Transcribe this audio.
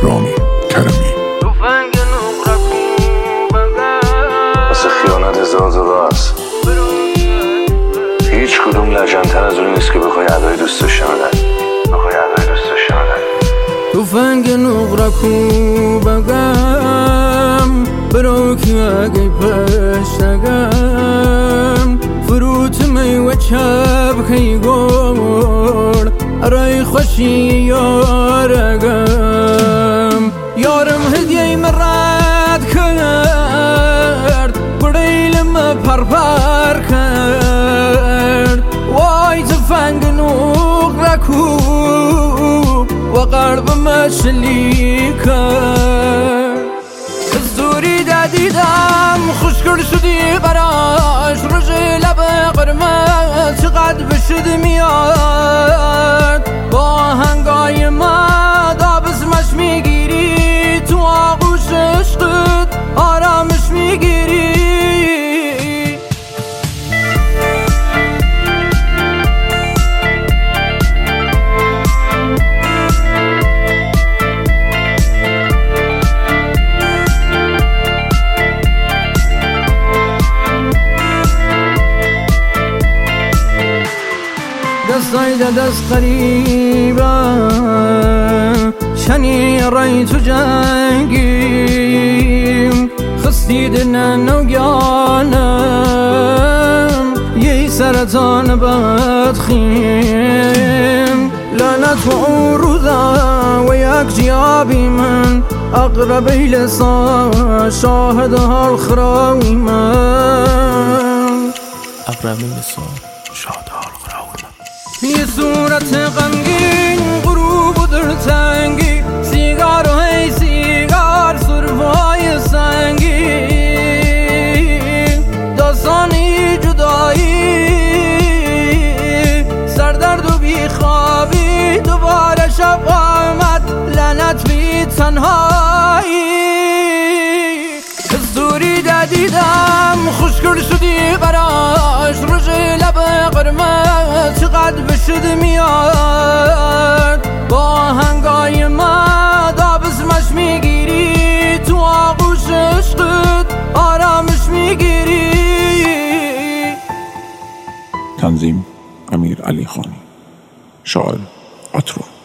رامی کرمی. واسه خیانت هزار تا راه است، هیچ کدوم لجن‌تر از اون نیست که بخوای ادای دوست داشتن توفنگ نقرکو بگم برو که اگه پشتگم فروت میوه چپ که گل ارای خوشی یارگم یارم هدیه مرد کرد بریلم پرپر کرد وای توفنگ نقرکو و قلبم شلیک کرد زوری دادیدم خوشگل شدی قراش رژ لب قرمز چقدر بشد میاد با هنگای ما دابزمش میگیری تو آغوش عشقت آرامش میگیری دستای دست قریبا شنی رای تو جنگیم خستی دلن نوگانم یه سرطان بدخیم لعنت و رودا و یک جیابی من اقربی لسان شاهد حال خراوی من اقربی لسان شاهد حال خراوی من. یه صورت غمگین غروب و دلتنگی سیگار و هی سیگار سرفای سنگین داستانی جدایی سردرد و بیخوابی دوباره شب آمد لعنت بی تنهایی زوری دادیدم خوشگل شدی قراش رژ لب قرمز چقدر بشد میاد با هنگای ما دابزمش میگیری تو آغوش عشقت آرامش میگیری. تنظیم امیر علی خانی، شاعر عطرو.